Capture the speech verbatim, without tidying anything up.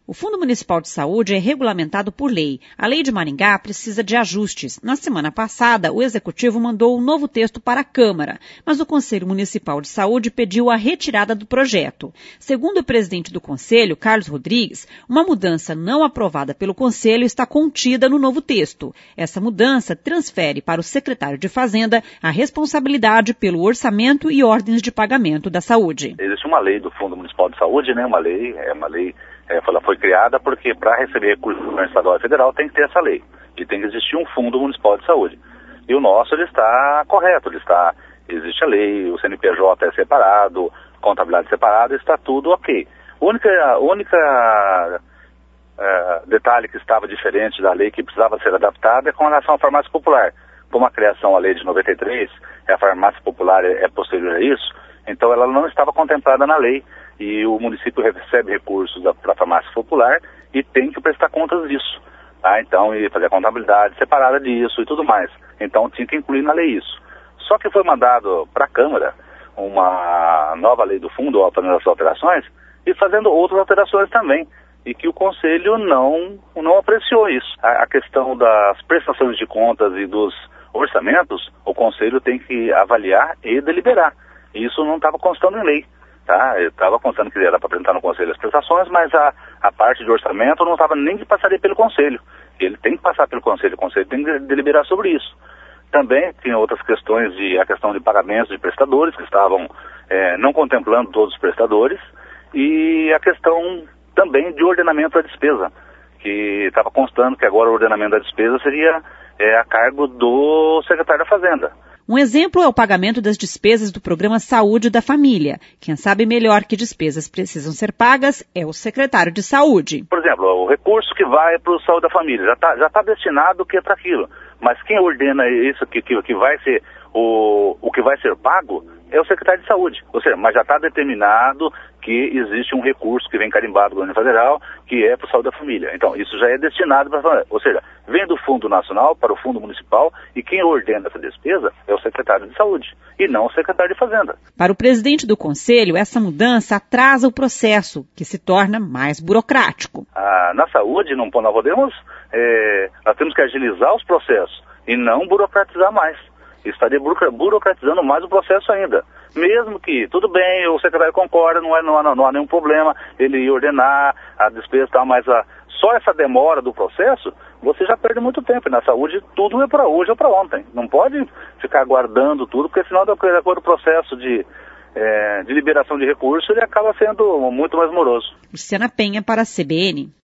O Fundo Municipal de Saúde é regulamentado por lei. A lei de Maringá precisa de ajustes. Na semana passada, o Executivo mandou um novo texto para a Câmara, mas o Conselho Municipal de Saúde pediu a retirada do projeto. Segundo o presidente do Conselho, Carlos Rodrigues, uma mudança não aprovada pelo Conselho está contida no novo texto. Essa mudança transfere para o secretário de Fazenda a responsabilidade pelo orçamento e ordens de pagamento da saúde. Existe uma lei do Fundo Municipal de Saúde, né? Uma lei, é uma lei... É, ela foi criada porque para receber recursos do governo estadual e federal tem que ter essa lei. E tem que existir um fundo municipal de saúde. E o nosso, ele está correto, ele está, existe a lei, o C N P J é separado, contabilidade separada, está tudo ok. O único única, é, detalhe que estava diferente da lei que precisava ser adaptada é com relação à farmácia popular. Como a criação à lei de noventa e três, a farmácia popular é, é posterior a isso, então ela não estava contemplada na lei. E o município recebe recursos para a farmácia popular e tem que prestar contas disso. Tá? Então, e fazer a contabilidade separada disso e tudo mais. Então, tinha que incluir na lei isso. Só que foi mandado para a Câmara uma nova lei do fundo, fazendo as alterações, e fazendo outras alterações também. E que o Conselho não, não apreciou isso. A, a questão das prestações de contas e dos orçamentos, o Conselho tem que avaliar e deliberar. E isso não estava constando em lei. Tá? Eu estava contando que era para apresentar no Conselho as prestações, mas a, a parte de orçamento não estava nem que passaria pelo Conselho. Ele tem que passar pelo Conselho, o Conselho tem que deliberar sobre isso. Também tinha outras questões, de a questão de pagamentos de prestadores, que estavam é, não contemplando todos os prestadores, e a questão também de ordenamento da despesa, que estava constando que agora o ordenamento da despesa seria é, a cargo do secretário da Fazenda. Um exemplo é o pagamento das despesas do Programa Saúde da Família. Quem sabe melhor que despesas precisam ser pagas é o secretário de Saúde. Por exemplo, o recurso que vai para o Saúde da Família já está já tá destinado que é para aquilo. Mas quem ordena isso que, que, que vai ser o, o que vai ser pago é o secretário de Saúde. Ou seja, mas já está determinado que existe um recurso que vem carimbado do governo federal, que é para o Saúde da Família. Então, isso já é destinado para a família. Ou seja, vem do Fundo Nacional para o Fundo Municipal e quem ordena essa despesa é o secretário de Saúde e não o secretário de Fazenda. Para o presidente do Conselho, essa mudança atrasa o processo, que se torna mais burocrático. Ah, na saúde, não, nós podemos, é, nós temos que agilizar os processos e não burocratizar mais. Estaria burocratizando mais o processo ainda. Mesmo que, tudo bem, o secretário concorda, não, é, não, há, não há nenhum problema ele ordenar a despesa e tal, mas a, só essa demora do processo, você já perde muito tempo. E na saúde, tudo é para hoje ou para ontem. Não pode ficar aguardando tudo, porque senão, de acordo com o processo de, é, de liberação de recursos, ele acaba sendo muito mais moroso. Luciana Penha para a C B N.